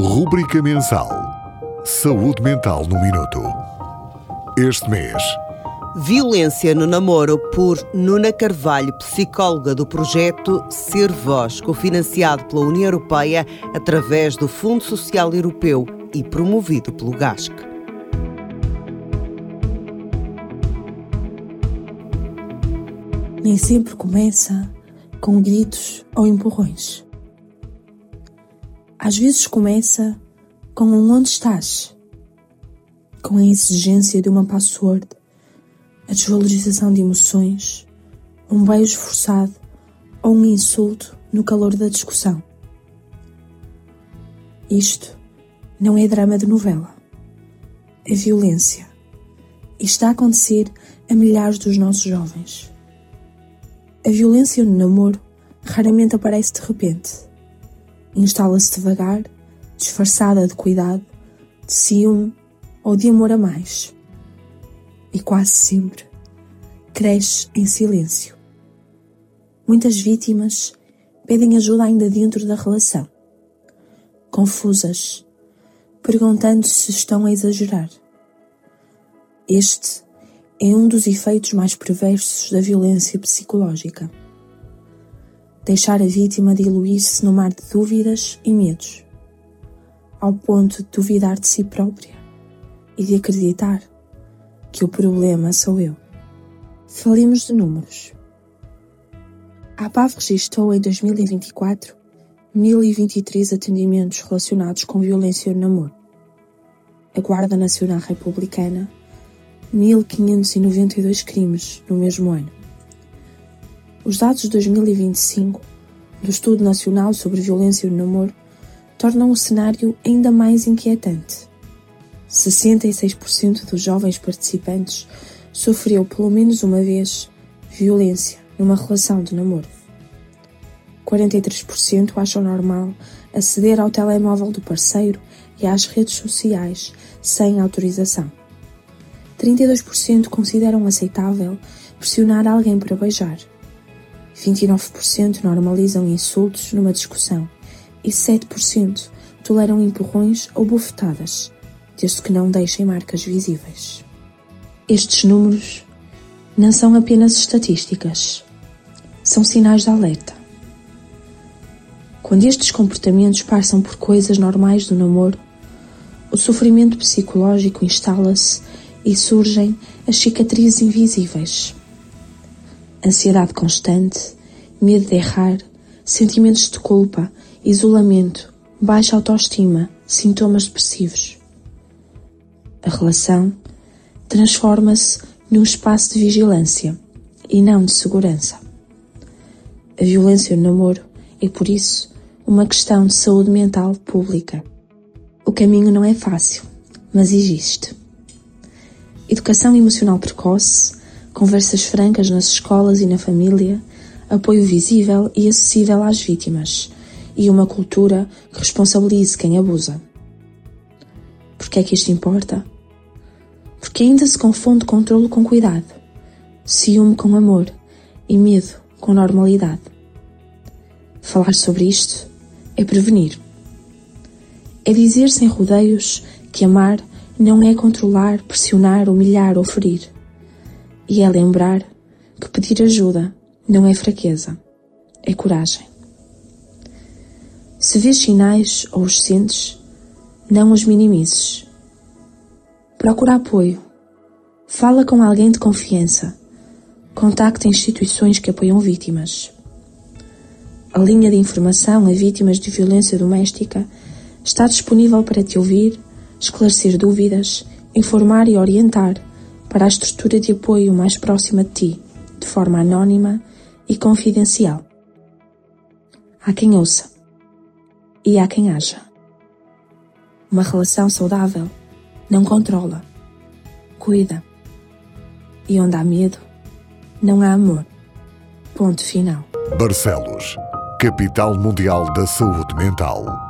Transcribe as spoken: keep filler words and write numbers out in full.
Rubrica mensal Saúde Mental no Minuto. Este mês, Violência no namoro, por Nuna Carvalho, psicóloga do projeto Ser Voz, cofinanciado pela União Europeia através do Fundo Social Europeu e promovido pelo G A S C. Nem sempre começa com gritos ou empurrões. Às vezes começa com um onde estás, com a exigência de uma password, a desvalorização de emoções, um beijo forçado ou um insulto no calor da discussão. Isto não é drama de novela, é violência e está a acontecer a milhares dos nossos jovens. A violência no namoro raramente aparece de repente. Instala-se devagar, disfarçada de cuidado, de ciúme ou de amor a mais. E quase sempre cresce em silêncio. Muitas vítimas pedem ajuda ainda dentro da relação, confusas, perguntando se estão a exagerar. Este é um dos efeitos mais perversos da violência psicológica. Deixar a vítima diluir-se no mar de dúvidas e medos, ao ponto de duvidar de si própria e de acreditar que o problema sou eu. Falemos de números. A APAV registrou em dois mil e vinte e quatro mil e vinte e três atendimentos relacionados com violência no namoro. A Guarda Nacional Republicana, mil quinhentos e noventa e dois crimes no mesmo ano. Os dados de dois mil e vinte e cinco do Estudo Nacional sobre Violência no Namoro tornam o cenário ainda mais inquietante. sessenta e seis por cento dos jovens participantes sofreu pelo menos uma vez violência numa relação de namoro. quarenta e três por cento acham normal aceder ao telemóvel do parceiro e às redes sociais sem autorização. trinta e dois por cento consideram aceitável pressionar alguém para beijar. vinte e nove por cento normalizam insultos numa discussão e sete por cento toleram empurrões ou bofetadas, desde que não deixem marcas visíveis. Estes números não são apenas estatísticas, são sinais de alerta. Quando estes comportamentos passam por coisas normais do namoro, o sofrimento psicológico instala-se e surgem as cicatrizes invisíveis. Ansiedade constante, medo de errar, sentimentos de culpa, isolamento, baixa autoestima, sintomas depressivos. A relação transforma-se num espaço de vigilância e não de segurança. A violência no namoro é, por isso, uma questão de saúde mental pública. O caminho não é fácil, mas existe. Educação emocional precoce, conversas francas nas escolas e na família, apoio visível e acessível às vítimas e uma cultura que responsabilize quem abusa. Por que é que isto importa? Porque ainda se confunde controlo com cuidado, ciúme com amor e medo com normalidade. Falar sobre isto é prevenir. É dizer sem rodeios que amar não é controlar, pressionar, humilhar ou ferir. E é lembrar que pedir ajuda não é fraqueza, é coragem. Se vês sinais ou os sentes, não os minimizes. Procura apoio. Fala com alguém de confiança. Contacta instituições que apoiam vítimas. A linha de informação a vítimas de violência doméstica está disponível para te ouvir, esclarecer dúvidas, informar e orientar para a estrutura de apoio mais próxima de ti, de forma anónima e confidencial. Há quem ouça e há quem haja. Uma relação saudável não controla, cuida. E onde há medo, não há amor. Ponto final. Barcelos, capital mundial da saúde mental.